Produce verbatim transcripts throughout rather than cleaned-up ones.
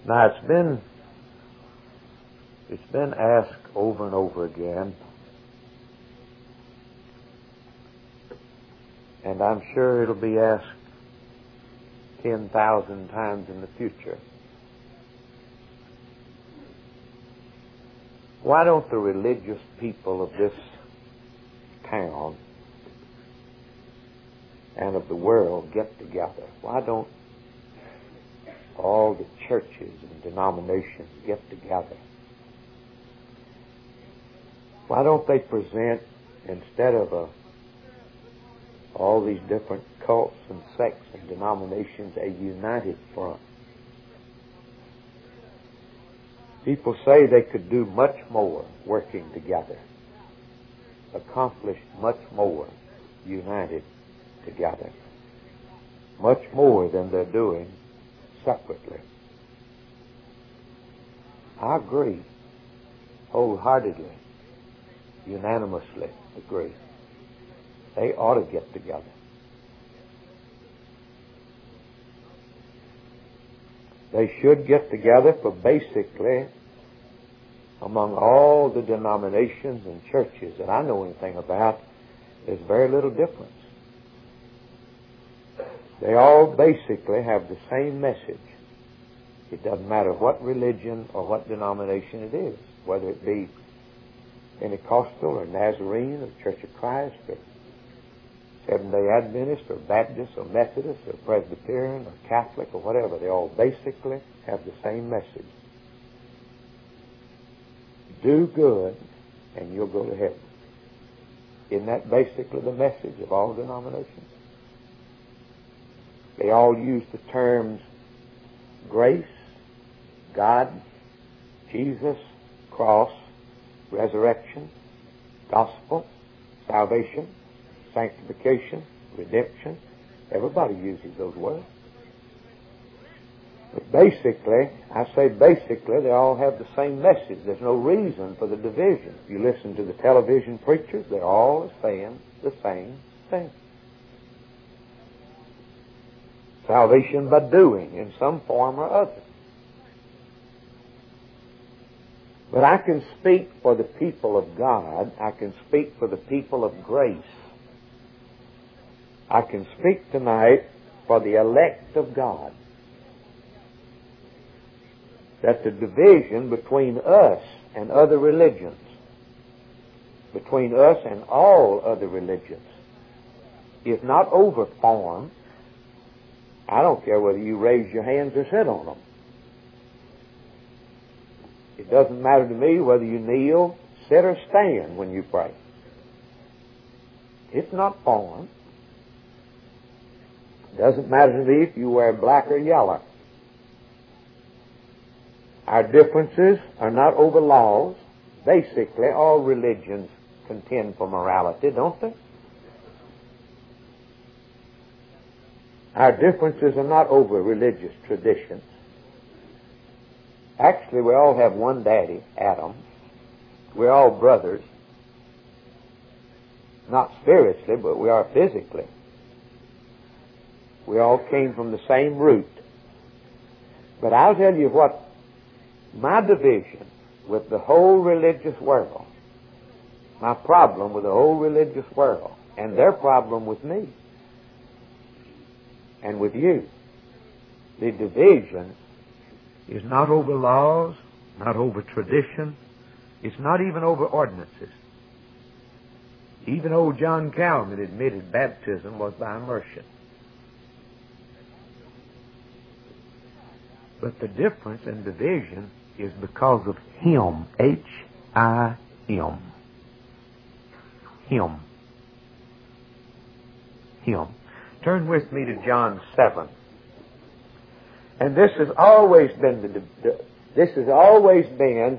Now it's been it's been asked over and over again, and I'm sure it'll be asked ten thousand times in the future. Why don't the religious people of this town and of the world get together? Why don't all the churches and denominations get together? Why don't they present, instead of a, all these different cults and sects and denominations, a united front? People say they could do much more working together, accomplish much more united together, much more than they're doing separately. I agree, wholeheartedly, unanimously agree. They ought to get together. They should get together, for basically, among all the denominations and churches that I know anything about, there's very little difference. They all basically have the same message. It doesn't matter what religion or what denomination it is, whether it be Pentecostal or Nazarene or Church of Christ or Seventh-day Adventist or Baptist or Methodist or Presbyterian or Catholic or whatever. They all basically have the same message. Do good and you'll go to heaven. Isn't that basically the message of all denominations? They all use the terms grace, God, Jesus, cross, resurrection, gospel, salvation, sanctification, redemption. Everybody uses those words. But basically, I say basically, they all have the same message. There's no reason for the division. If you listen to the television preachers, they're all saying the same thing. Salvation by doing in some form or other. But I can speak for the people of God. I can speak for the people of grace. I can speak tonight for the elect of God. That the division between us and other religions, between us and all other religions, is not over form. I don't care whether you raise your hands or sit on them. It doesn't matter to me whether you kneel, sit, or stand when you pray. It's not form. It doesn't matter to me if you wear black or yellow. Our differences are not over laws. Basically, all religions contend for morality, don't they? Our differences are not over religious traditions. Actually, we all have one daddy, Adam. We're all brothers. Not spiritually, but we are physically. We all came from the same root. But I'll tell you what, my division with the whole religious world, my problem with the whole religious world, and their problem with me, and with you, the division is not over laws, not over tradition, it's not even over ordinances. Even old John Calvin admitted baptism was by immersion. But the difference in division is because of Him. H I M. Him. Him. Turn with me to John seven. And this has always been the, the this has always been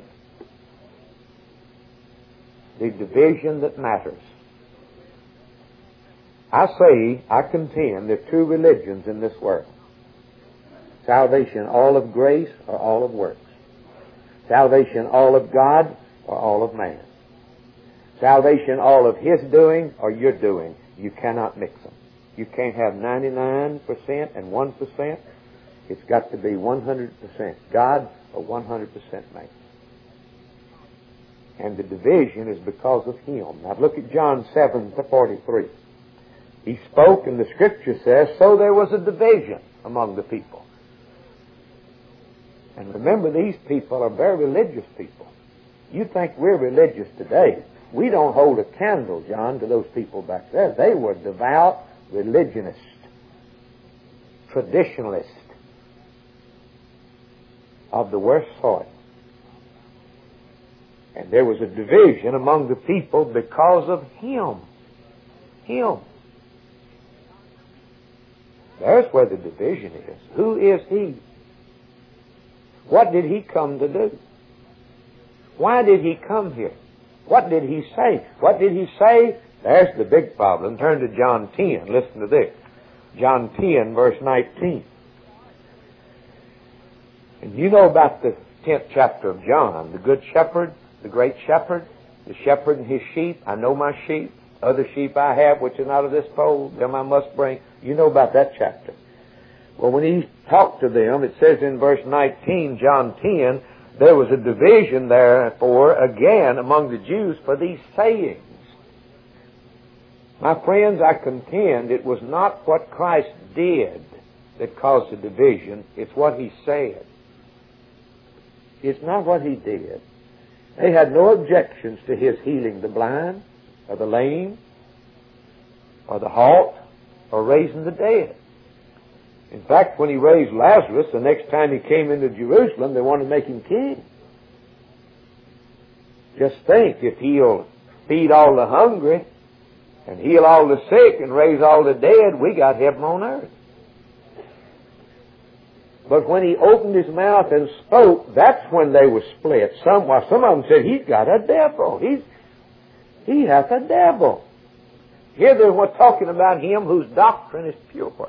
the division that matters. I say, I contend there are two religions in this world. Salvation all of grace or all of works. Salvation all of God or all of man. Salvation all of His doing or your doing. You cannot mix them. You can't have ninety-nine percent and one percent. It's got to be one hundred percent God or one hundred percent man. And the division is because of him. Now look at John seven forty-three. He spoke, and the Scripture says, so there was a division among the people. And remember, these people are very religious people. You think we're religious today. We don't hold a candle, John, to those people back there. They were devout religionists, traditionalists of the worst sort. And there was a division among the people because of him. Him. There's where the division is. Who is he? What did he come to do? Why did he come here? What did he say? What did he say? There's the big problem. Turn to John ten. Listen to this. John ten, verse nineteen. And you know about the tenth chapter of John. The good shepherd, the great shepherd, the shepherd and his sheep. I know my sheep. Other sheep I have which are not of this fold, them I must bring. You know about that chapter. Well, when he talked to them, it says in verse nineteen, John ten, there was a division therefore again among the Jews for these sayings. My friends, I contend it was not what Christ did that caused the division. It's what he said. It's not what he did. They had no objections to his healing the blind, or the lame, or the halt, or raising the dead. In fact, when he raised Lazarus, the next time he came into Jerusalem, they wanted to make him king. Just think, if he'll feed all the hungry, and heal all the sick, and raise all the dead, we got heaven on earth. But when he opened his mouth and spoke, that's when they were split. Some, well, some of them said, he's got a devil. He's, he hath a devil. Here they were talking about him whose doctrine is pure.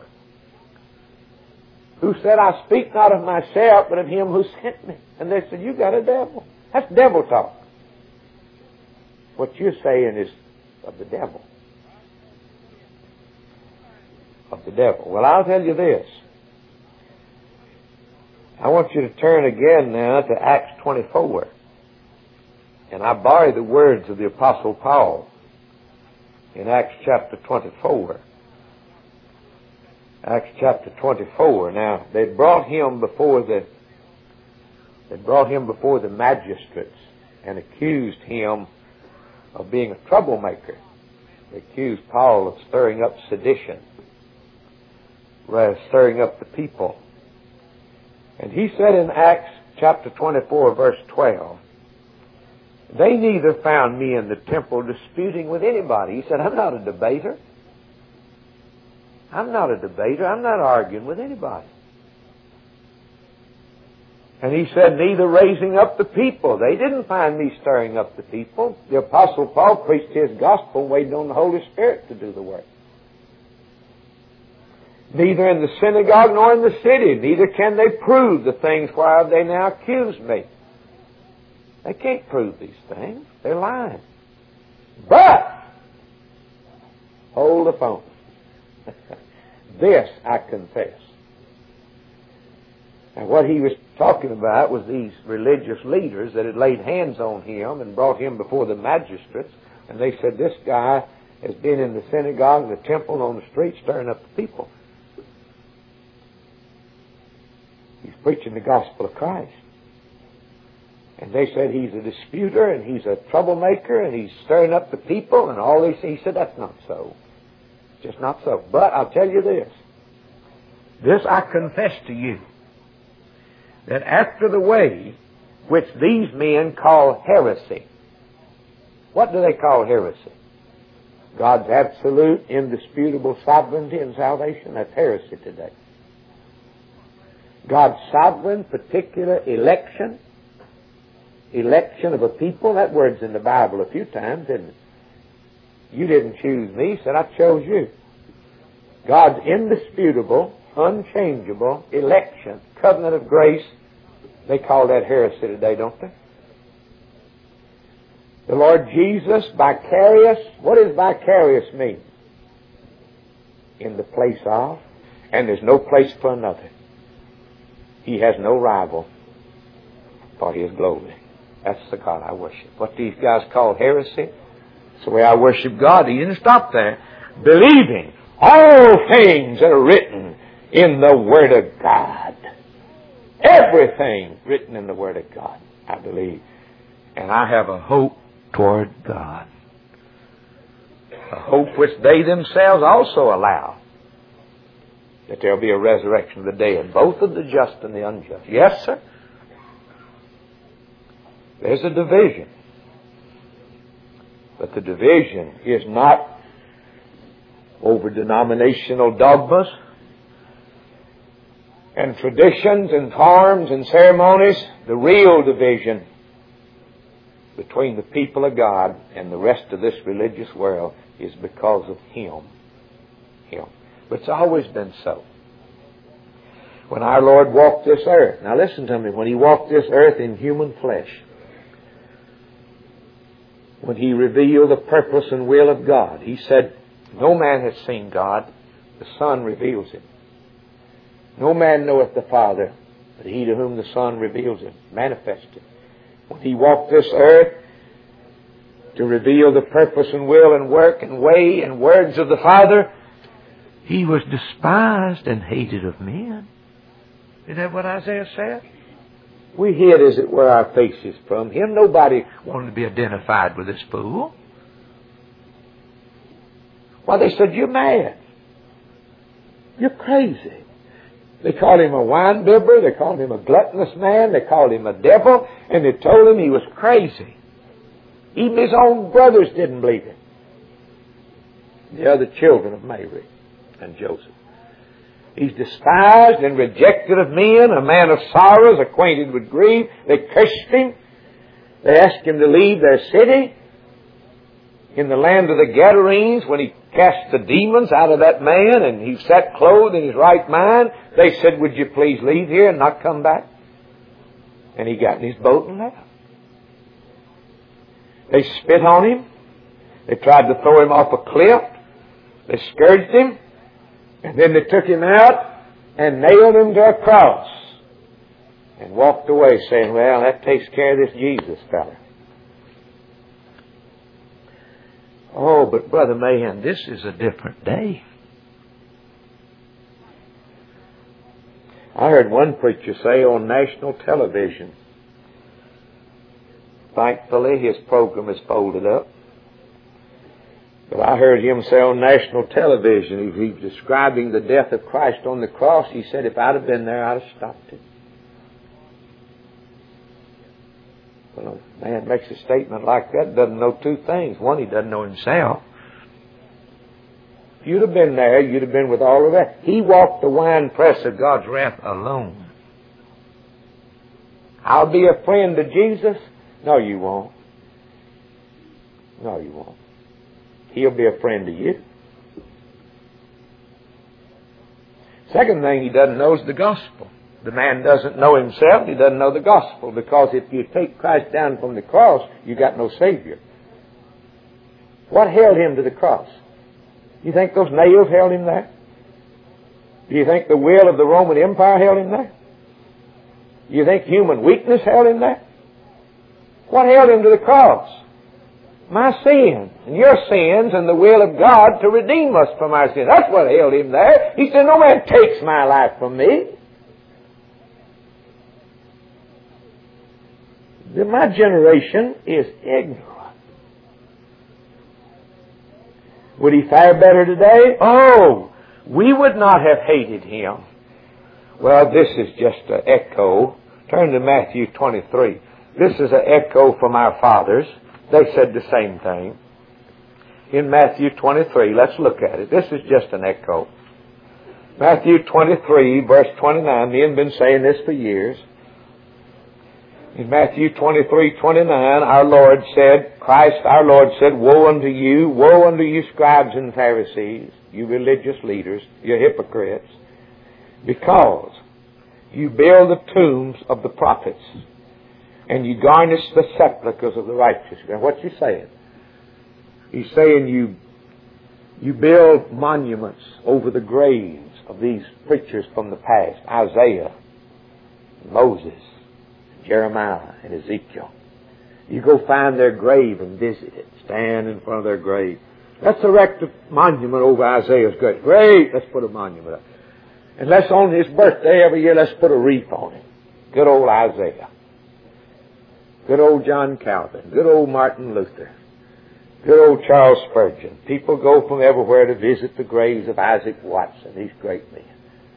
Who said, I speak not of myself, but of him who sent me. And they said, you got a devil. That's devil talk. What you're saying is of the devil. Of the devil. Well, I'll tell you this. I want you to turn again now to Acts twenty-four. And I borrow the words of the Apostle Paul in Acts chapter twenty-four. Acts chapter twenty-four. Now, they brought him before the they brought him before the magistrates and accused him of being a troublemaker. They accused Paul of stirring up sedition, rather stirring up the people. And he said in Acts chapter twenty-four, verse twelve, they neither found me in the temple disputing with anybody. He said, I'm not a debater. I'm not a debater. I'm not arguing with anybody. And he said, neither raising up the people. They didn't find me stirring up the people. The Apostle Paul preached his gospel, waiting on the Holy Spirit to do the work. Neither in the synagogue nor in the city, neither can they prove the things whereof they now accuse me. They can't prove these things. They're lying. But, hold the phone. This I confess. And what he was talking about was these religious leaders that had laid hands on him and brought him before the magistrates. And they said, this guy has been in the synagogue and the temple and on the street stirring up the people. He's preaching the gospel of Christ. And they said he's a disputer and he's a troublemaker and he's stirring up the people and all these things. He said, that's not so. It's just not so. But I'll tell you this. This I confess to you, that after the way which these men call heresy. What do they call heresy? God's absolute, indisputable sovereignty and salvation. That's heresy today. God's sovereign, particular election, election of a people. That word's in the Bible a few times, isn't it? You didn't choose me, he said, I chose you. God's indisputable, unchangeable election, covenant of grace. They call that heresy today, don't they? The Lord Jesus, vicarious. What does vicarious mean? In the place of, and there's no place for another. He has no rival for His glory. That's the God I worship. What these guys call heresy, it's the way I worship God. He didn't stop there. Believing all things that are written in the Word of God. Everything written in the Word of God, I believe. And I have a hope toward God. A hope which they themselves also allow. That there will be a resurrection of the dead, both of the just and the unjust. Yes, sir? There's a division. But the division is not over denominational dogmas and traditions and forms and ceremonies. The real division between the people of God and the rest of this religious world is because of Him. Him. But it's always been so. When our Lord walked this earth, now listen to me, when He walked this earth in human flesh, when He revealed the purpose and will of God, He said, no man has seen God, the Son reveals Him. No man knoweth the Father, but He to whom the Son reveals Him, manifests Him. When He walked this earth to reveal the purpose and will and work and way and words of the Father, He was despised and hated of men. Isn't that what Isaiah said? We hid, as it were, our faces from Him. Nobody wanted to be identified with this fool. Well, they said, you're mad. You're crazy. They called Him a wine bibber. They called Him a gluttonous man. They called Him a devil. And they told Him He was crazy. Even His own brothers didn't believe Him. The other children of Mary and Joseph. He's despised and rejected of men, a man of sorrows, acquainted with grief. They cursed Him. They asked Him to leave their city. In the land of the Gadarenes, when He cast the demons out of that man and he sat clothed in His right mind, they said, would you please leave here and not come back? And He got in His boat and left. They spit on Him. They tried to throw Him off a cliff. They scourged Him. And then they took Him out and nailed Him to a cross. And walked away saying, well, that takes care of this Jesus fella. Oh, but Brother Mahan, this is a different day. I heard one preacher say on national television, thankfully his program is folded up, but I heard him say on national television, he was describing the death of Christ on the cross, he said, if I'd have been there, I'd have stopped it. Well, a man makes a statement like that, doesn't know two things. One, he doesn't know himself. If you'd have been there, you'd have been with all of that. He walked the winepress of God's wrath alone. I'll be a friend to Jesus? No, you won't. No, you won't. He'll be a friend to you. Second thing he doesn't know is the gospel. The man doesn't know himself, he doesn't know the gospel, because if you take Christ down from the cross, you got no Savior. What held Him to the cross? You think those nails held Him there? Do you think the will of the Roman Empire held Him there? Do you think human weakness held Him there? What held Him to the cross? My sins and your sins and the will of God to redeem us from our sins. That's what held Him there. He said, no man takes my life from me. My generation is ignorant. Would he fare better today? Oh, we would not have hated him. Well, this is just an echo. Turn to Matthew twenty-three. This is an echo from our fathers. They said the same thing. In Matthew twenty-three, let's look at it. This is just an echo. Matthew twenty-three, verse twenty-nine. Men have been saying this for years. In Matthew twenty-three, twenty-nine, our Lord said, Christ, our Lord said, woe unto you, woe unto you scribes and Pharisees, you religious leaders, you hypocrites, because you build the tombs of the prophets, and you garnish the sepulchres of the righteous. Now, what's he saying? He's saying you, you build monuments over the graves of these preachers from the past, Isaiah, Moses, Jeremiah, and Ezekiel. You go find their grave and visit it. Stand in front of their grave. Let's erect a monument over Isaiah's grave. Great, let's put a monument up. And let's, on his birthday every year, let's put a wreath on him. Good old Isaiah. Good old John Calvin. Good old Martin Luther. Good old Charles Spurgeon. People go from everywhere to visit the graves of Isaac Watts and these great men.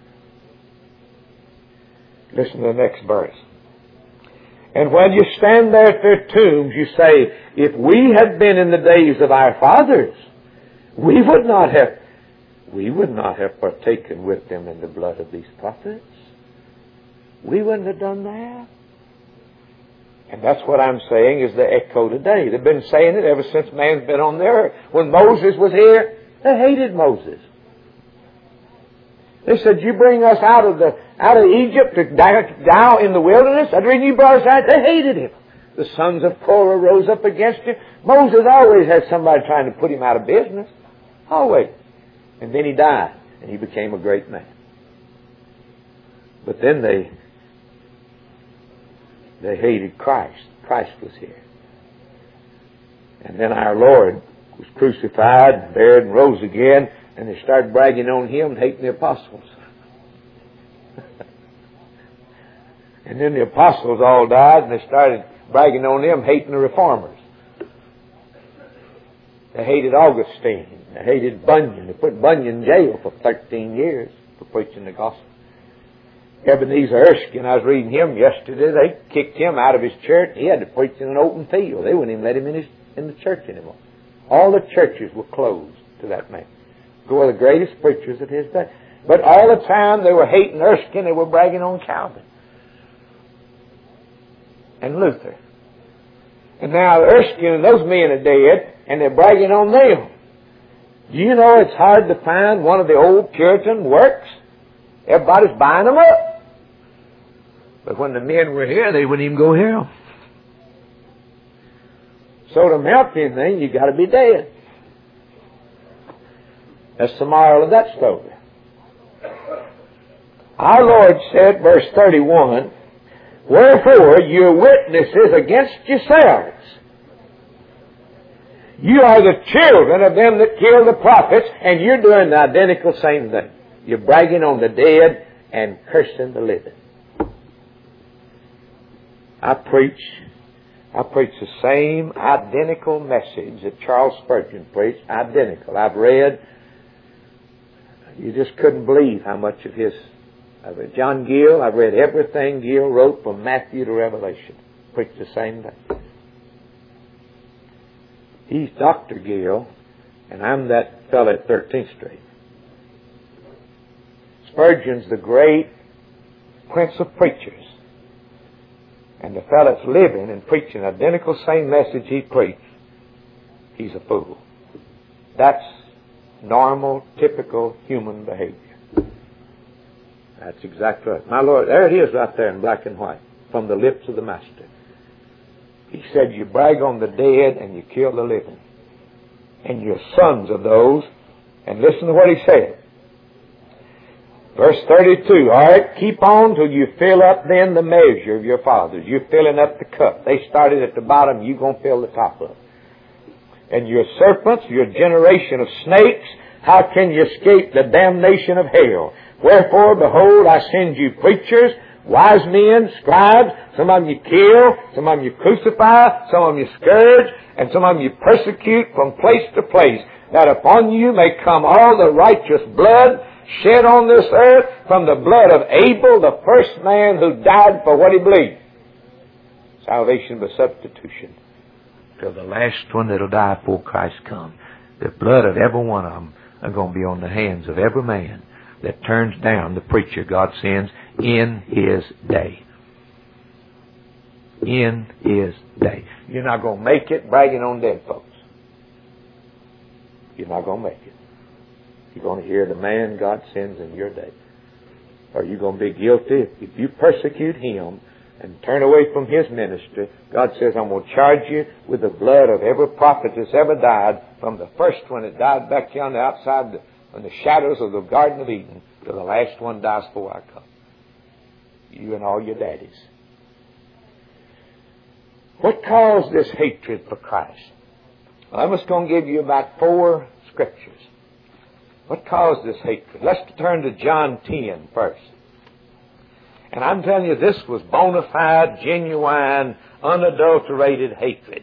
Listen to the next verse. And when you stand there at their tombs, you say, if we had been in the days of our fathers, we would not have, we would not have partaken with them in the blood of these prophets. We wouldn't have done that. And that's what I'm saying is the echo today. They've been saying it ever since man's been on the earth. When Moses was here, they hated Moses. They said, you bring us out of the out of Egypt to die, die in the wilderness? That's the reason you brought us out. They hated him. The sons of Korah rose up against him. Moses always had somebody trying to put him out of business. Always. And then he died, and he became a great man. But then they they hated Christ. Christ was here. And then our Lord was crucified, buried, and rose again, and they started bragging on him and hating the apostles. And then the apostles all died, and they started bragging on them, hating the reformers. They hated Augustine. They hated Bunyan. They put Bunyan in jail for thirteen years for preaching the gospel. Ebenezer Erskine, I was reading him yesterday. They kicked him out of his church. He had to preach in an open field. They wouldn't even let him in, his, in the church anymore. All the churches were closed to that man. They were the greatest preachers of his day. But all the time they were hating Erskine, they were bragging on Calvin and Luther. And now Erskine and those men are dead, and they're bragging on them. Do you know it's hard to find one of the old Puritan works? Everybody's buying them up. But when the men were here, they wouldn't even go hear them. So to melt anything, you got to be dead. That's the moral of that story. Our Lord said, verse thirty-one, wherefore you're witnesses against yourselves. You are the children of them that killed the prophets, and you're doing the identical same thing. You're bragging on the dead and cursing the living. I preach, I preach the same identical message that Charles Spurgeon preached. Identical. I've read, you just couldn't believe how much of his, I've read John Gill, I've read everything Gill wrote from Matthew to Revelation. Preached the same thing. He's Doctor Gill, and I'm that fellow at thirteenth Street. Spurgeon's the great prince of preachers. And the fellow that's living and preaching identical same message he preached, he's a fool. That's normal, typical human behavior. That's exactly right. My Lord, there it is right there in black and white, from the lips of the Master. He said, you brag on the dead and you kill the living. And you're sons of those. And listen to what he said. Verse thirty-two, all right, keep on till you fill up then the measure of your fathers. You're filling up the cup. They started at the bottom, you're going to fill the top up. And your serpents, your generation of snakes, how can you escape the damnation of hell? Wherefore, behold, I send you preachers, wise men, scribes, some of them you kill, some of them you crucify, some of them you scourge, and some of them you persecute from place to place, that upon you may come all the righteous blood shed on this earth from the blood of Abel, the first man who died for what he believed. Salvation by substitution. Till the last one that'll die before Christ comes. The blood of every one of them are going to be on the hands of every man that turns down the preacher God sends in his day. In his day. You're not going to make it bragging on dead folks. You're not going to make it. You're going to hear the man God sends in your day. Or you're going to be guilty. If you persecute him and turn away from his ministry, God says, I'm going to charge you with the blood of every prophet that's ever died, from the first one that died back yonder outside the, in the shadows of the Garden of Eden, to the last one dies before I come. You and all your daddies. What caused this hatred for Christ? Well, I'm just going to give you about four scriptures. What caused this hatred? Let's turn to John ten first. And I'm telling you, this was bona fide, genuine, unadulterated hatred.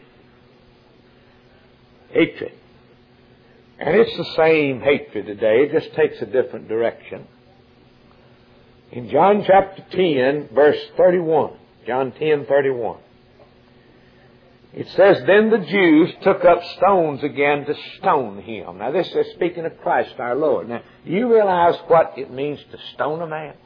Hatred. And it's the same hatred today. It just takes a different direction. In John chapter ten, verse thirty-one, John ten, thirty-one, it says, Then the Jews took up stones again to stone him. Now this is speaking of Christ our Lord. Now, do you realize what it means to stone a man?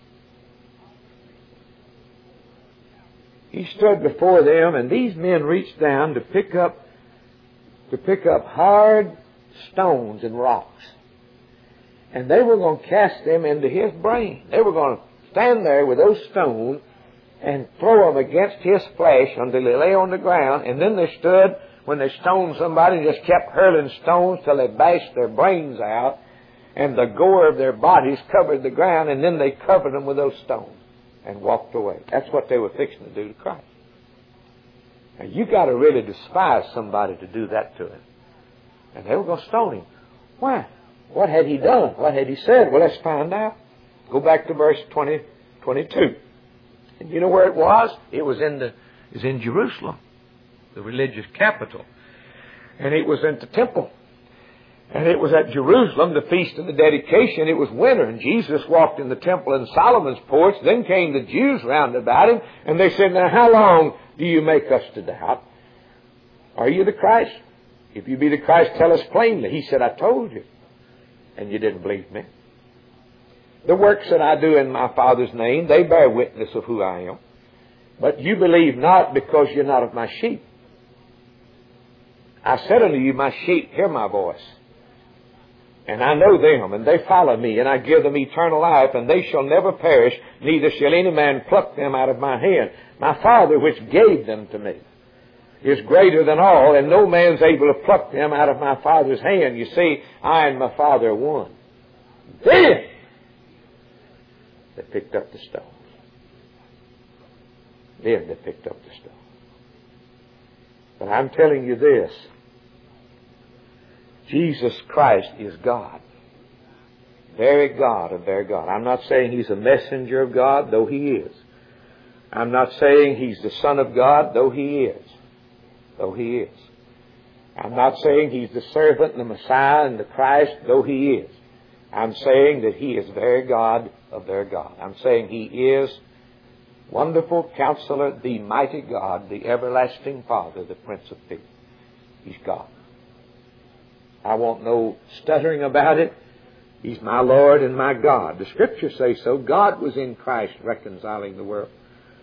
He stood before them, and these men reached down to pick up, to pick up hard stones and rocks. And they were going to cast them into his brain. They were going to stand there with those stones and throw them against his flesh until they lay on the ground. And then they stood, when they stoned somebody, and just kept hurling stones till they bashed their brains out, and the gore of their bodies covered the ground, and then they covered them with those stones and walked away. That's what they were fixing to do to Christ. Now, you got to really despise somebody to do that to him. And they were going to stone him. Why? What had he done? What had he said? Well, let's find out. Go back to verse twenty, twenty-two. And you know where it was? It was in the, it was in Jerusalem, the religious capital. And it was in the temple. And it was at Jerusalem, the feast of the dedication. It was winter, and Jesus walked in the temple in Solomon's porch. Then came the Jews round about him, and they said, Now how long do you make us to doubt? Are you the Christ? If you be the Christ, tell us plainly. He said, I told you, and you didn't believe me. The works that I do in my Father's name, they bear witness of who I am. But you believe not, because you're not of my sheep. I said unto you, my sheep hear my voice. And I know them, and they follow me, and I give them eternal life, and they shall never perish, neither shall any man pluck them out of my hand. My Father, which gave them to me, is greater than all, and no man's able to pluck them out of my Father's hand. You see, I and my Father are one. Then they picked up the stones. Then they picked up the stones. But I'm telling you this. Jesus Christ is God. Very God of very God. I'm not saying He's a messenger of God, though He is. I'm not saying He's the Son of God, though He is. Though He is. I'm not saying He's the servant and the Messiah and the Christ, though He is. I'm saying that He is very God of very God. I'm saying He is Wonderful Counselor, the Mighty God, the Everlasting Father, the Prince of Peace. He's God. I want no stuttering about it. He's my Lord and my God. The Scriptures say so. God was in Christ reconciling the world.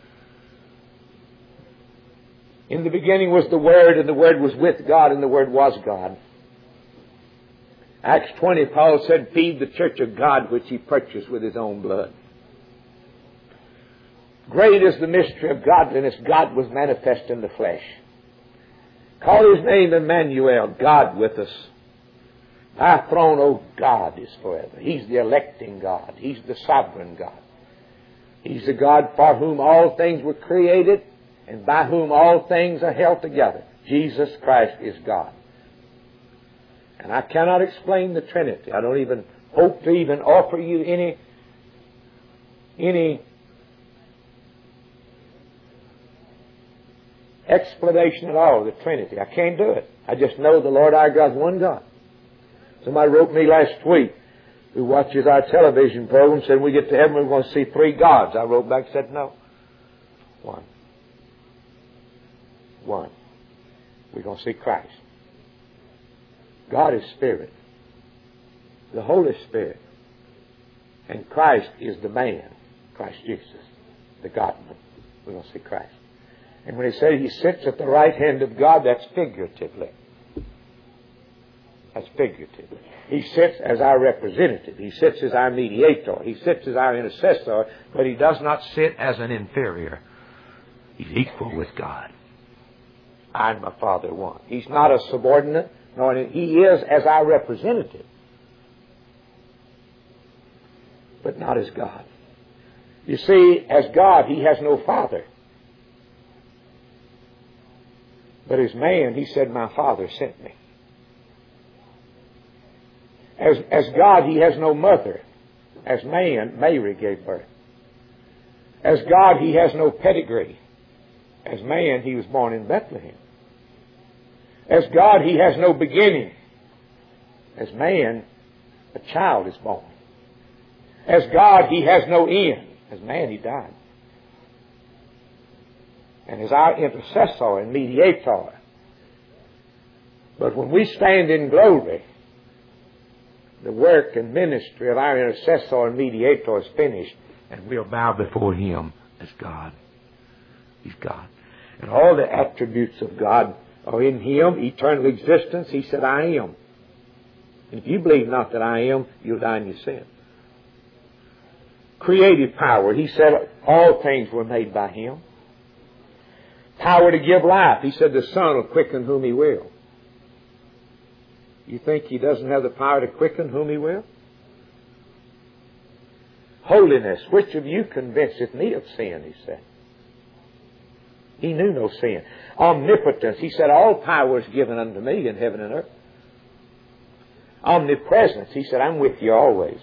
In the beginning was the Word, and the Word was with God, and the Word was God. Acts twenty, Paul said, Feed the church of God which He purchased with His own blood. Great is the mystery of godliness. God was manifest in the flesh. Call His name Emmanuel, God with us. Thy throne, O God, is forever. He's the electing God. He's the sovereign God. He's the God for whom all things were created and by whom all things are held together. Jesus Christ is God. And I cannot explain the Trinity. I don't even hope to even offer you any, any explanation at all of the Trinity. I can't do it. I just know the Lord our God is one God. Somebody wrote me last week who watches our television program, said, when we get to heaven, we're going to see three gods. I wrote back and said, no. One. One. We're going to see Christ. God is Spirit. The Holy Spirit. And Christ is the man. Christ Jesus. The God-man. We're going to see Christ. And when he said He sits at the right hand of God, that's figuratively. That's figuratively. He sits as our representative. He sits as our mediator. He sits as our intercessor. But He does not sit as an inferior. He's equal with God. I and my Father are one. He's not a subordinate. No, He is as our representative. But not as God. You see, as God, He has no Father. But as man, He said, my Father sent me. As, as God, He has no mother. As man, Mary gave birth. As God, He has no pedigree. As man, He was born in Bethlehem. As God, He has no beginning. As man, a child is born. As God, He has no end. As man, He died. And as our intercessor and mediator. But when we stand in glory, the work and ministry of our intercessor and mediator is finished, and we'll bow before Him as God. He's God. And all the attributes of God are in Him. Eternal existence, He said, I am. And if you believe not that I am, you'll die in your sin. Creative power, He said, all things were made by Him. Power to give life, He said, the Son will quicken whom He will. You think He doesn't have the power to quicken whom He will? Holiness, which of you convinceth me of sin, He said. He knew no sin. Omnipotence, He said, all power is given unto me in heaven and earth. Omnipresence, He said, I'm with you always.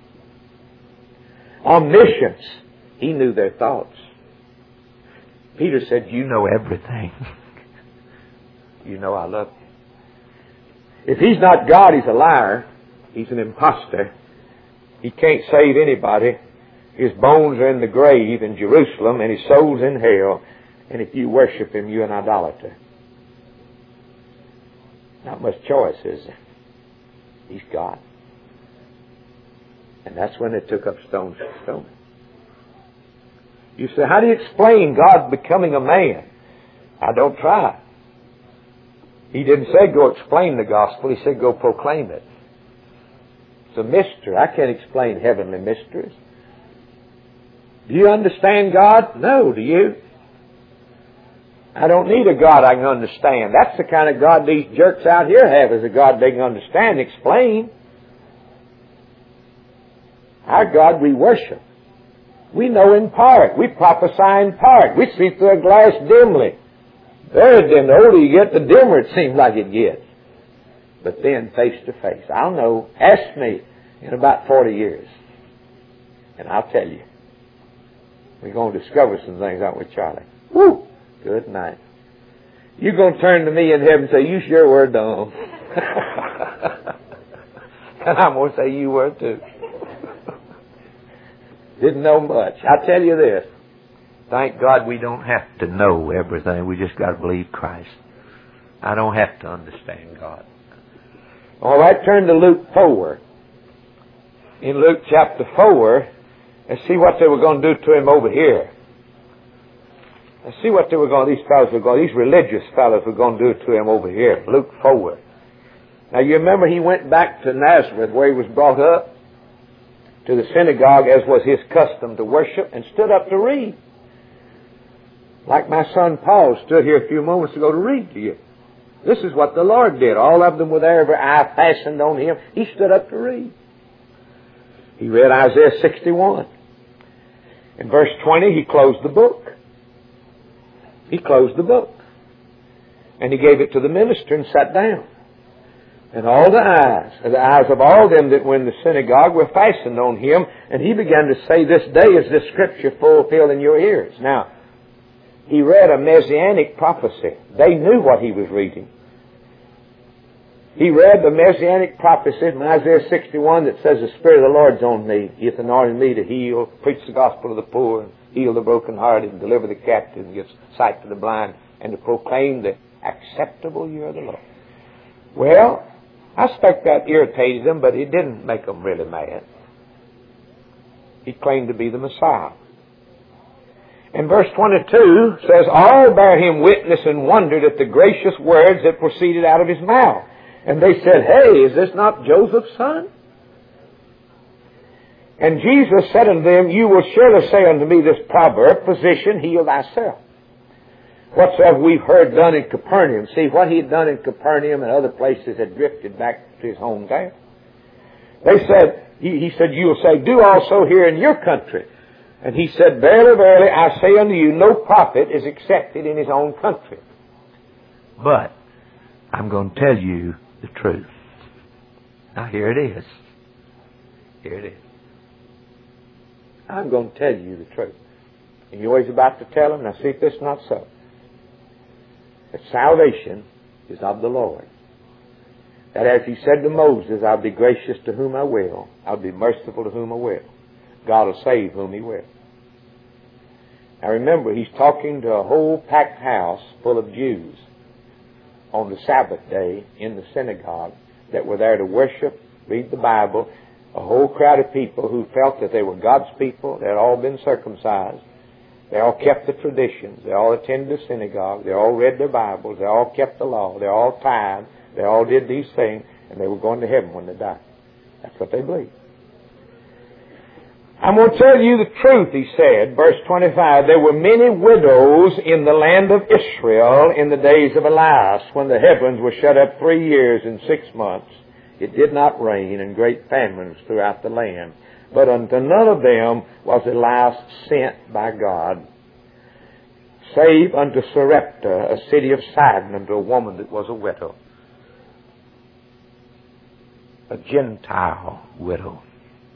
Omniscience, He knew their thoughts. Peter said, you know everything. You know I love you. If He's not God, He's a liar. He's an imposter. He can't save anybody. His bones are in the grave in Jerusalem, and His soul's in hell. And if you worship Him, you're an idolater. Not much choice, is there? He's God. And that's when they took up stones to stone Him. You say, how do you explain God becoming a man? I don't try. He didn't say go explain the gospel. He said go proclaim it. It's a mystery. I can't explain heavenly mysteries. Do you understand God? No, do you? I don't need a God I can understand. That's the kind of God these jerks out here have, is a God they can understand and explain. Our God we worship. We know in part. We prophesy in part. We see through a glass dimly. Very dim. The older you get, the dimmer it seems like it gets. But then face to face. I'll know. Ask me in about forty years. And I'll tell you. We're going to discover some things, aren't we, Charlie? Woo! Good night. You're going to turn to me in heaven and say, you sure were dumb. And I'm going to say, you were too. Didn't know much. I tell you this. Thank God we don't have to know everything. We just got to believe Christ. I don't have to understand God. All right, turn to Luke four. In Luke chapter four, and see what they were going to do to Him over here. Let's see what they were going, these fellows were going, these religious fellows were going to do to Him over here. Luke four. Now you remember He went back to Nazareth where He was brought up, to the synagogue as was His custom to worship, and stood up to read. Like my son Paul stood here a few moments ago to read to you. This is what the Lord did. All of them with every eye fastened on Him. He stood up to read. He read Isaiah sixty-one. In verse twenty, He closed the book. He closed the book. And He gave it to the minister and sat down. And all the eyes, the eyes of all them that were in the synagogue were fastened on Him. And He began to say, this day is this scripture fulfilled in your ears. Now, He read a messianic prophecy. They knew what He was reading. He read the messianic prophecy in Isaiah sixty-one that says, the Spirit of the Lord's on me. He hath anointed me to heal, preach the gospel to the poor, and heal the brokenhearted, and deliver the captive, and give sight to the blind, and to proclaim the acceptable year of the Lord. Well, I suspect that irritated them, but it didn't make them really mad. He claimed to be the Messiah. And verse twenty-two says, all bare Him witness and wondered at the gracious words that proceeded out of His mouth. And they said, hey, is this not Joseph's son? And Jesus said unto them, you will surely say unto me this proverb, physician, heal thyself. Whatsoever we've heard done in Capernaum. See, what He had done in Capernaum and other places had drifted back to His hometown. They said, he, he said, you will say, do also here in your country. And he said, Verily, verily, I say unto you, no prophet is accepted in his own country. But I'm going to tell you the truth. Now here it is. Here it is. I'm going to tell you the truth. And you're always about to tell him, now see if this is not so. That salvation is of the Lord. That as he said to Moses, I'll be gracious to whom I will. I'll be merciful to whom I will. God will save whom he will. Now remember, he's talking to a whole packed house full of Jews on the Sabbath day in the synagogue that were there to worship, read the Bible, a whole crowd of people who felt that they were God's people. They had all been circumcised. They all kept the traditions. They all attended the synagogue. They all read their Bibles. They all kept the law. They all tithed. They all did these things, and they were going to heaven when they died. That's what they believed. I'm going to tell you the truth, he said, verse twenty-five. There were many widows in the land of Israel in the days of Elias, when the heavens were shut up three years and six months. It did not rain, and great famines throughout the land. But unto none of them was Elias sent by God, save unto Sarepta, a city of Sidon, unto a woman that was a widow. A Gentile widow.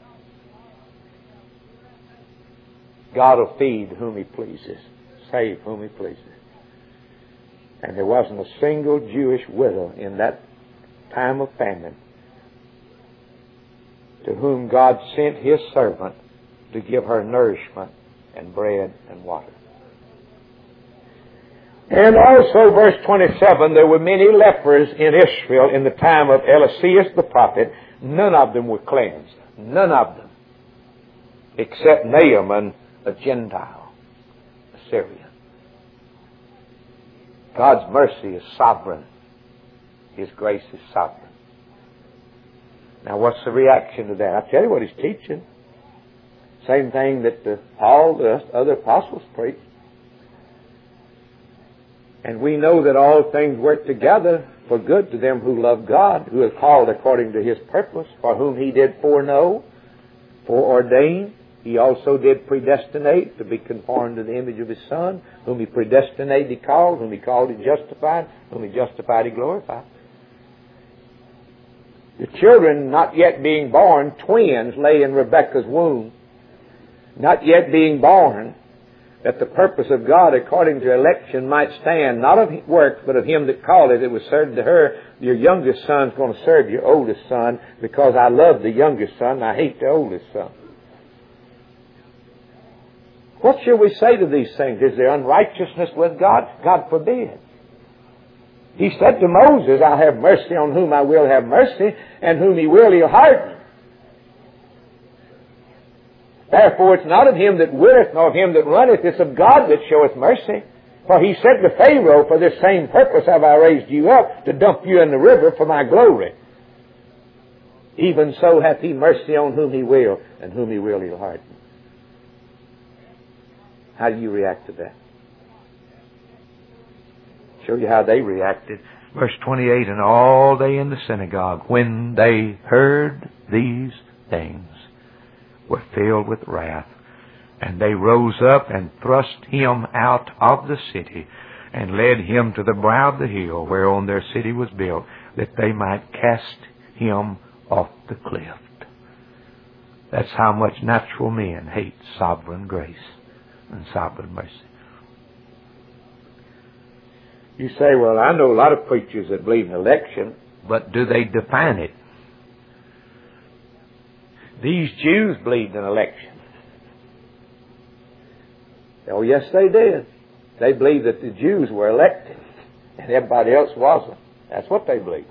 God will feed whom he pleases, save whom he pleases. And there wasn't a single Jewish widow in that time of famine to whom God sent his servant to give her nourishment and bread and water. And also, verse twenty-seven, there were many lepers in Israel in the time of Eliseus the prophet. None of them were cleansed. None of them. Except Naaman, a Gentile, a Syrian. God's mercy is sovereign. His grace is sovereign. Now, what's the reaction to that? I'll tell you what he's teaching. Same thing that the, all the other apostles preached. And we know that all things work together for good to them who love God, who are called according to his purpose, for whom he did foreknow, foreordain. He also did predestinate to be conformed to the image of his Son. Whom he predestinated, he called. Whom he called, he justified. Whom he justified, he glorified. The children not yet being born, twins, lay in Rebekah's womb. Not yet being born, that the purpose of God according to election might stand, not of works, but of him that called it. It was said to her, your youngest son's going to serve your oldest son, because I love the youngest son and I hate the oldest son. What shall we say to these things? Is there unrighteousness with God? God forbid. He said to Moses, I'll have mercy on whom I will have mercy, and whom he will he'll harden. Therefore it's not of him that willeth, nor of him that runneth, it's of God that showeth mercy. For he said to Pharaoh, for this same purpose have I raised you up, to dump you in the river for my glory. Even so hath he mercy on whom he will, and whom he will he'll harden. How do you react to that? Show you how they reacted. Verse twenty-eight, and all they in the synagogue, when they heard these things, were filled with wrath. And they rose up and thrust him out of the city, and led him to the brow of the hill whereon their city was built, that they might cast him off the cliff. That's how much natural men hate sovereign grace and sovereign mercy. You say, well, I know a lot of preachers that believe in election, but do they define it? These Jews believed in election. Oh, yes, they did. They believed that the Jews were elected and everybody else wasn't. That's what they believed.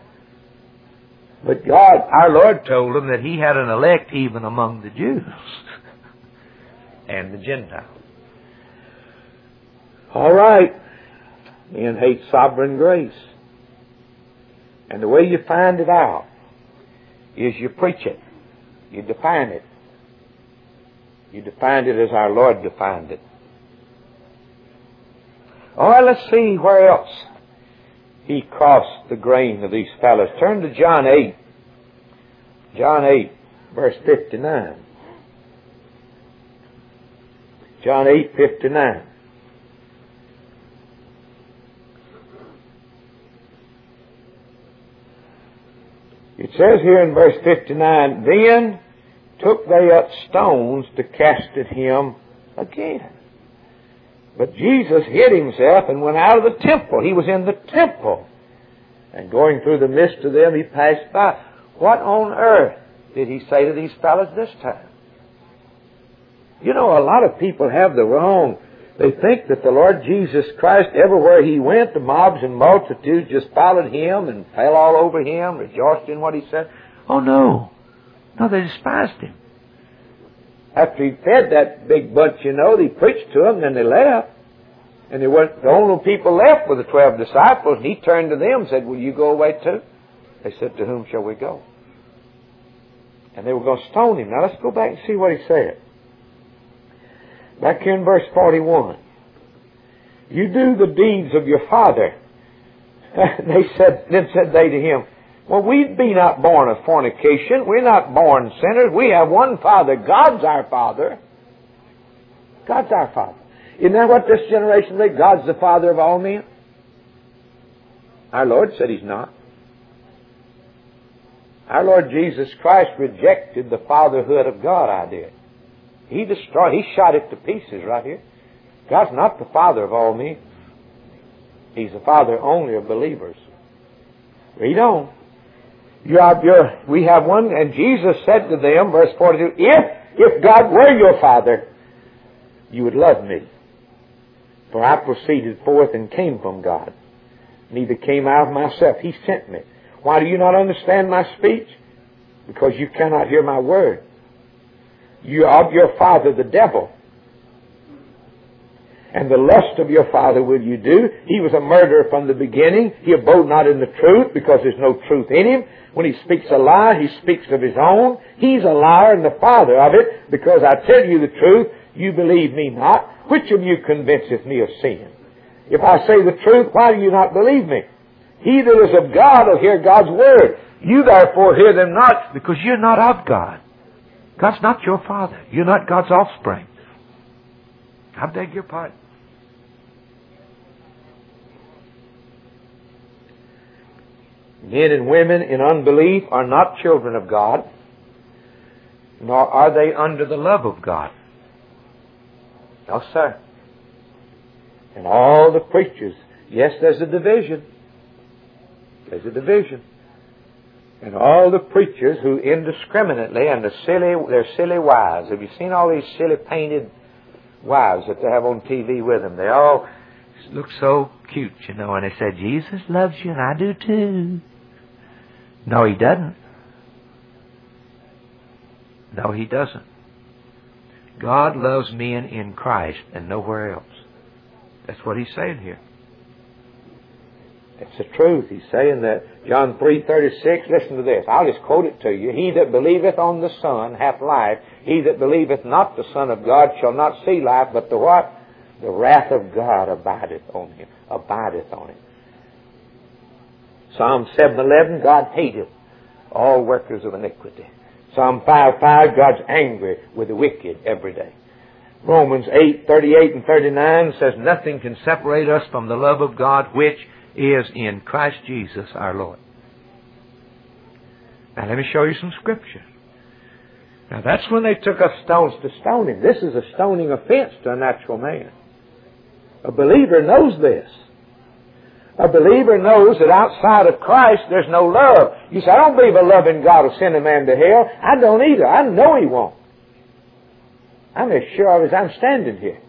But God, our Lord, told them that he had an elect even among the Jews and the Gentiles. All right. Men hate sovereign grace. And the way you find it out is you preach it. You define it. You defined it as our Lord defined it. All right, let's see where else he crossed the grain of these fellows. Turn to John eight. John eight, verse fifty-nine. John eight fifty-nine. It says here in verse fifty-nine, then took they up stones to cast at him again. But Jesus hid himself and went out of the temple. He was in the temple. And going through the midst of them, he passed by. What on earth did he say to these fellows this time? You know, a lot of people have the wrong. They think that the Lord Jesus Christ, everywhere he went, the mobs and multitudes just followed him and fell all over him, rejoiced in what he said. Oh, no. No, they despised him. After he fed that big bunch, you know, he preached to them, then they left. And they weren't, the only people left were the twelve disciples. And he turned to them and said, will you go away too? They said, to whom shall we go? And they were going to stone him. Now let's go back and see what he said. Back here in verse forty-one. You do the deeds of your father. they said, then said they to him, well, we be not born of fornication. We're not born sinners. We have one Father. God's our Father. God's our Father. Isn't that what this generation thinks? God's the Father of all men? Our Lord said He's not. Our Lord Jesus Christ rejected the fatherhood of God idea. He destroyed, He shot it to pieces right here. God's not the Father of all men. He's the Father only of believers. Read on. You are, you're, we have one, and Jesus said to them, verse forty-two, if, if God were your Father, you would love me. For I proceeded forth and came from God. Neither came I of myself. He sent me. Why do you not understand my speech? Because you cannot hear my word. You are of your father the devil. And the lust of your father will you do. He was a murderer from the beginning. He abode not in the truth, because there's no truth in him. When he speaks a lie, he speaks of his own. He's a liar and the father of it, because I tell you the truth, you believe me not. Which of you convinceth me of sin? If I say the truth, why do you not believe me? He that is of God will hear God's word. You therefore hear them not, because you're not of God. God's not your father. You're not God's offspring. I beg your pardon. Men and women in unbelief are not children of God, nor are they under the love of God. No, sir. And all the preachers, yes, there's a division. There's a division. And all the preachers who indiscriminately, and the silly, their silly wives. Have you seen all these silly painted wives that they have on T V with them? They all look so cute, you know, and they say, Jesus loves you and I do too. No, He doesn't. No, He doesn't. God loves men in Christ and nowhere else. That's what He's saying here. It's the truth. He's saying that. John three thirty-six, listen to this. I'll just quote it to you. He that believeth on the Son hath life. He that believeth not the Son of God shall not see life, but the what? The wrath of God abideth on him. Abideth on him. Psalm seven eleven, God hateth all workers of iniquity. Psalm five five, God's angry with the wicked every day. Romans eight thirty-eight and thirty-nine says, nothing can separate us from the love of God which is in Christ Jesus our Lord. Now let me show you some scripture. Now that's when they took up stones to stone him. This is a stoning offense to a natural man. A believer knows this. A believer knows that outside of Christ there's no love. You say, I don't believe a loving God will send a man to hell. I don't either. I know He won't. I'm as sure of it as I'm standing here.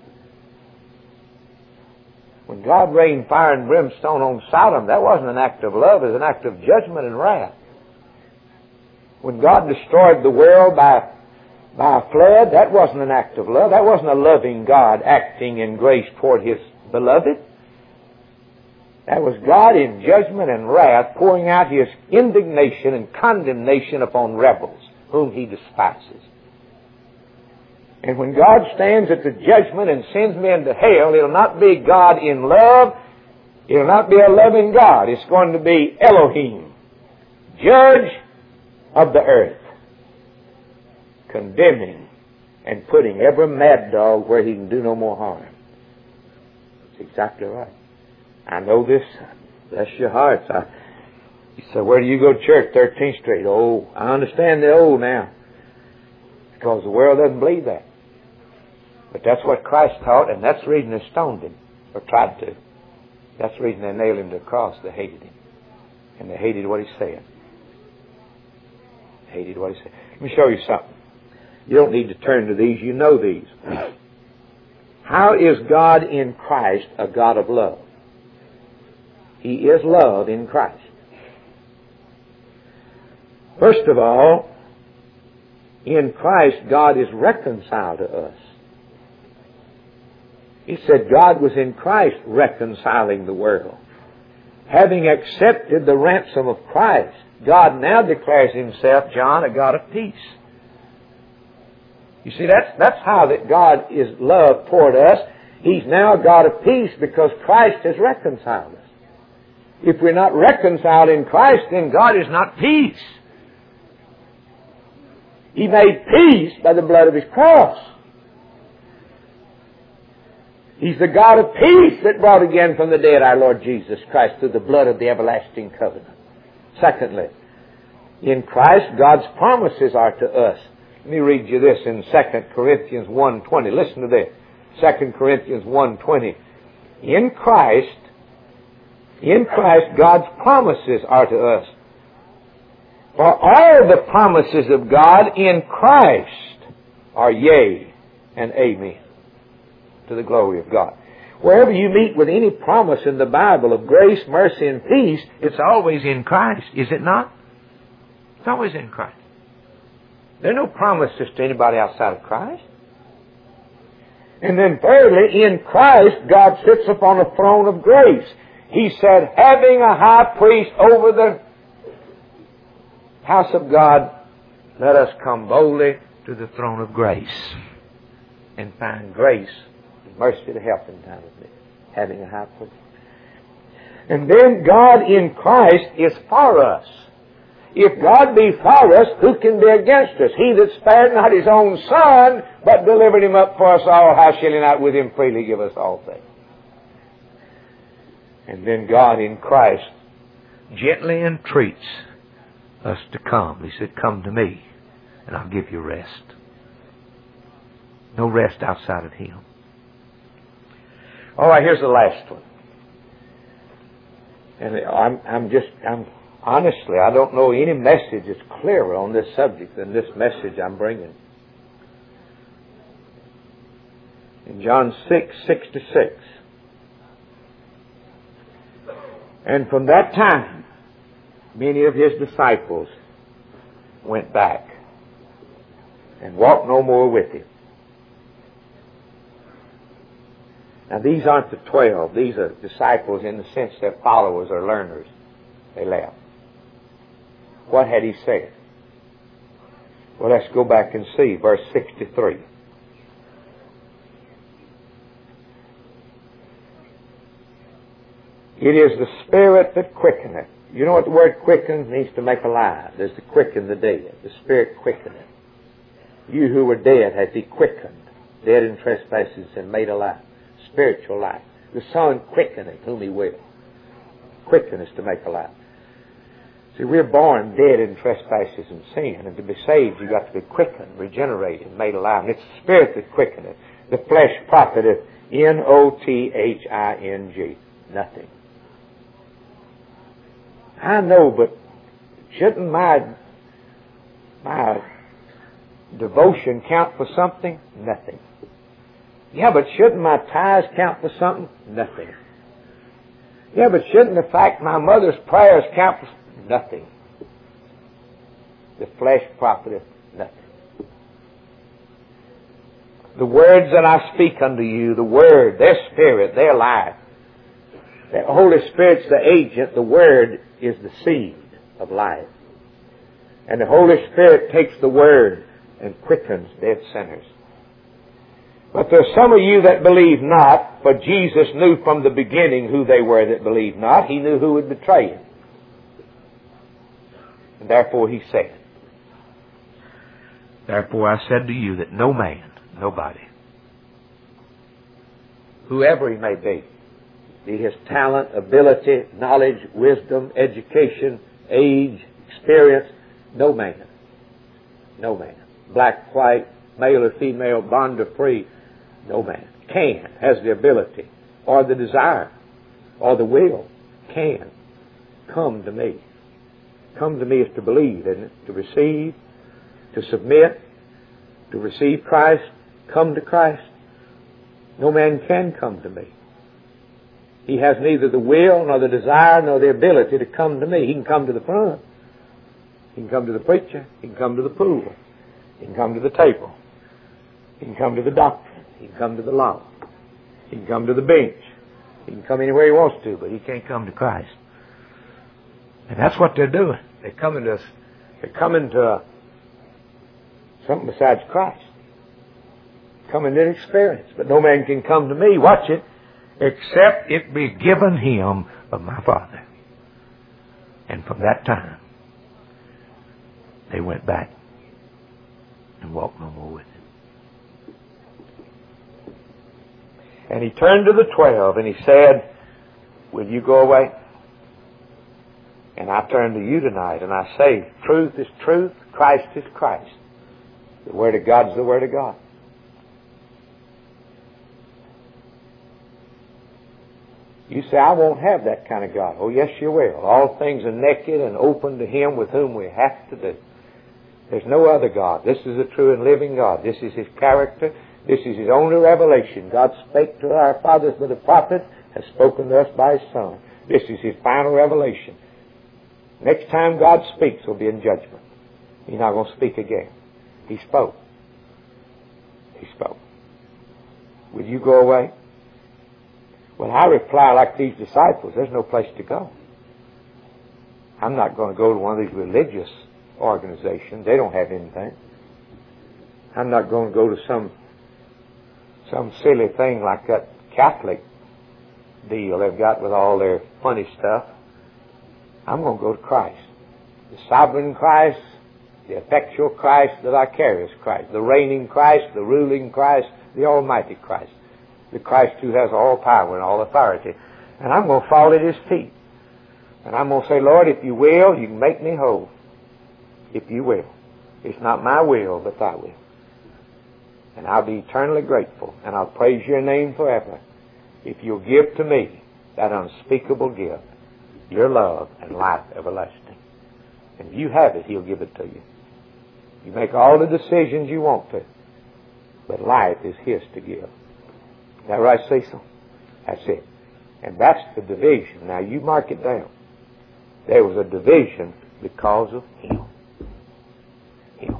When God rained fire and brimstone on Sodom, that wasn't an act of love. It was an act of judgment and wrath. When God destroyed the world by, by a flood, that wasn't an act of love. That wasn't a loving God acting in grace toward His beloved. That was God in judgment and wrath pouring out His indignation and condemnation upon rebels whom He despises. And when God stands at the judgment and sends men to hell, it'll not be God in love. It'll not be a loving God. It's going to be Elohim, judge of the earth, condemning and putting every mad dog where he can do no more harm. That's exactly right. I know this. Bless your hearts. I, you say, where do you go to church? thirteenth Street. Oh, I understand the old now. Because the world doesn't believe that. But that's what Christ taught, and that's the reason they stoned him, or tried to. That's the reason they nailed him to the cross. They hated him. And they hated what he said. They hated what he said. Let me show you something. You don't need to turn to these. You know these. How is God in Christ a God of love? He is love in Christ. First of all, in Christ, God is reconciled to us. He said God was in Christ reconciling the world. Having accepted the ransom of Christ, God now declares himself, John, a God of peace. You see, that's, that's how that God is love toward us. He's now a God of peace because Christ has reconciled us. If we're not reconciled in Christ, then God is not peace. He made peace by the blood of His cross. He's the God of peace that brought again from the dead our Lord Jesus Christ through the blood of the everlasting covenant. Secondly, in Christ, God's promises are to us. Let me read you this in Second Corinthians one twenty. Listen to this. Second Corinthians one twenty. In Christ, in Christ, God's promises are to us. For all the promises of God in Christ are yea and amen, to the glory of God. Wherever you meet with any promise in the Bible of grace, mercy, and peace, it's always in Christ, is it not? It's always in Christ. There are no promises to anybody outside of Christ. And then thirdly, in Christ, God sits upon a throne of grace. He said, having a high priest over the house of God, let us come boldly to the throne of grace and find grace and mercy to help in time of need. Having a high priest. And then God in Christ is for us. If God be for us, who can be against us? He that spared not His own Son, but delivered Him up for us all, how shall He not with Him freely give us all things? And then God in Christ gently entreats us to come. He said, come to me, and I'll give you rest. No rest outside of Him. All right, here's the last one. And I'm, I'm just, I'm honestly, I don't know any message that's clearer on this subject than this message I'm bringing. In John six sixty-six. And from that time, many of His disciples went back and walked no more with Him. Now, these aren't the twelve. These are disciples in the sense they're followers or learners. They left. What had He said? Well, let's go back and see. Verse sixty-three. It is the Spirit that quickeneth. You know what the word quicken means? To make alive. There's to quicken the dead. The Spirit quickeneth. You who were dead hath He quickened. Dead in trespasses and made alive. Spiritual life. The Son quickeneth whom He will. Quicken is to make alive. See, we're born dead in trespasses and sin, and to be saved you've got to be quickened, regenerated, made alive. And it's the Spirit that quickeneth. The flesh profiteth, N O T H I N G, nothing. I know, but shouldn't my my devotion count for something? Nothing. Yeah, but shouldn't my tithes count for something? Nothing. Yeah, but shouldn't the fact my mother's prayers count for nothing? The flesh profiteth nothing. The words that I speak unto you, the Word, their spirit, their life. The Holy Spirit's the agent, the Word is the seed of life. And the Holy Spirit takes the Word and quickens dead sinners. But there's some of you that believe not, for Jesus knew from the beginning who they were that believed not. He knew who would betray Him. And therefore He said, therefore I said to you that no man Nobody. Whoever he may be, be his talent, ability, knowledge, wisdom, education, age, experience, no man. No man. Black, white, male or female, bond or free, no man can, has the ability, or the desire, or the will, can come to me. Come to me is to believe, isn't it? To receive, to submit, to receive Christ, come to Christ. No man can come to me. He has neither the will, nor the desire, nor the ability to come to me. He can come to the front. He can come to the preacher. He can come to the pool. He can come to the table. He can come to the doctrine. He can come to the law. He can come to the bench. He can come anywhere he wants to, but he can't come to Christ. And that's what they're doing. They're coming to us. They're coming to uh, something besides Christ. Coming to an experience. But no man can come to me, watch it, except it be given him of my Father. And from that time, they went back and walked no more with him. And he turned to the twelve and he said, will you go away? And I turn to you tonight and I say, truth is truth, Christ is Christ. The Word of God is the Word of God. You say, I won't have that kind of God. Oh, yes, you will. All things are naked and open to Him with whom we have to do. There's no other God. This is the true and living God. This is His character. This is His only revelation. God spake to our fathers by the prophets, has spoken to us by His Son. This is His final revelation. Next time God speaks will be in judgment. He's not going to speak again. He spoke. He spoke. Will you go away? Well, I reply like these disciples, there's no place to go. I'm not going to go to one of these religious organizations. They don't have anything. I'm not going to go to some some silly thing like that Catholic deal they've got with all their funny stuff. I'm going to go to Christ. The sovereign Christ, the effectual Christ, the vicarious Christ, the reigning Christ, the ruling Christ, the almighty Christ. The Christ who has all power and all authority. And I'm going to fall at His feet. And I'm going to say, Lord, if you will, you can make me whole. If you will. It's not my will, but thy will. And I'll be eternally grateful. And I'll praise your name forever. If you'll give to me that unspeakable gift, your love and life everlasting. And if you have it, He'll give it to you. You make all the decisions you want to. But life is His to give. Is that right, Cecil? That's it. And that's the division. Now you mark it down. There was a division because of Him. Him.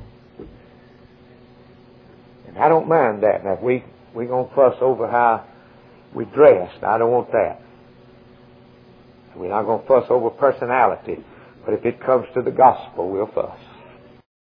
And I don't mind that. Now if we, we're going to fuss over how we dress, I don't want that. We're not going to fuss over personality. But if it comes to the gospel, we'll fuss.